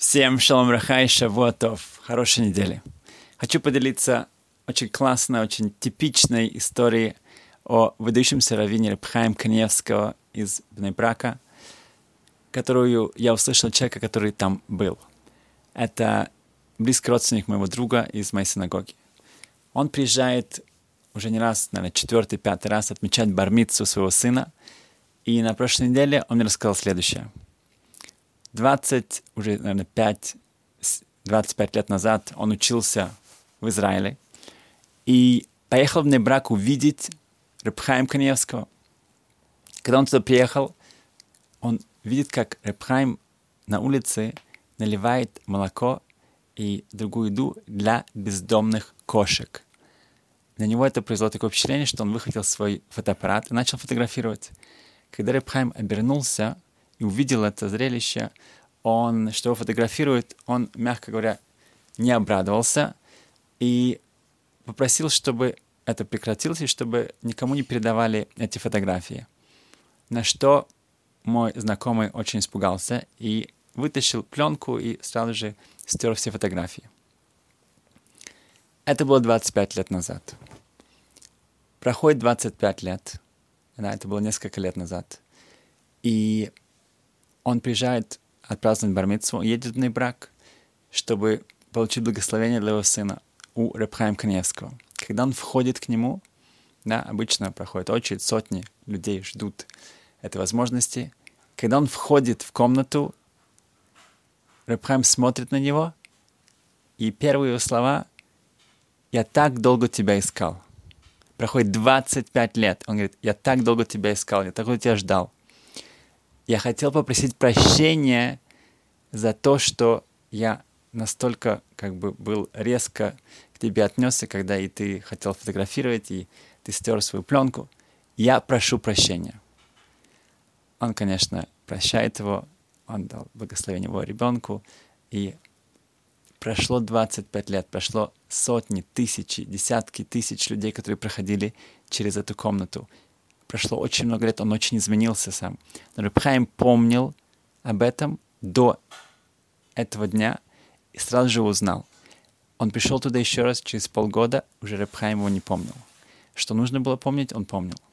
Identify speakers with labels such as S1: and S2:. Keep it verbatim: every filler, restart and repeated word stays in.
S1: Всем шалом рахай, шавуатов. Хорошей недели. Хочу поделиться очень классной, очень типичной историей о выдающемся раввине Реб Хаим Каневского из Бней-Брака, которую я услышал от человека, который там был. Это близкий родственник моего друга из моей синагоги. Он приезжает уже не раз, наверное, четвертый, пятый раз отмечать бар-мицву своего сына, и на прошлой неделе он мне рассказал следующее. двадцать, уже, наверное, пять, двадцать пять лет назад он учился в Израиле и поехал в Бней-Брак увидеть Реб Хаим Каневского. Когда он туда приехал, он видит, как Реб Хаим на улице наливает молоко и другую еду для бездомных кошек. На него это произвело такое впечатление, что он выхватил свой фотоаппарат и начал фотографировать. Когда Реб Хаим обернулся и увидел это зрелище, он, что его фотографирует, он, мягко говоря, не обрадовался и попросил, чтобы это прекратилось и чтобы никому не передавали эти фотографии. На что мой знакомый очень испугался и вытащил пленку и сразу же стер все фотографии. Это было двадцать пять лет назад. Проходит двадцать пять лет. Да, это было несколько лет назад. И он приезжает отпраздновать бар-мицву, едет в Бней-Брак, чтобы получить благословение для его сына у Реб Хаим Каневского. Когда он входит к нему, да, обычно проходит очередь, сотни людей ждут этой возможности. Когда он входит в комнату, Реб Хаим смотрит на него, и первые его слова: «Я так долго тебя искал». Проходит двадцать пять лет. Он говорит: «Я так долго тебя искал, я так долго тебя ждал. Я хотел попросить прощения за то, что я настолько как бы был резко к тебе отнесся, когда и ты хотел фотографировать, и ты стер свою пленку. Я прошу прощения». Он, конечно, прощает его, он дал благословение его ребенку, и прошло двадцать пять лет, прошло сотни, тысячи, десятки тысяч людей, которые проходили через эту комнату. Прошло очень много лет, он очень изменился сам. Но Реб Хаим помнил об этом до этого дня и сразу же узнал. Он пришел туда еще раз через полгода, уже Реб Хаим его не помнил. Что нужно было помнить, он помнил.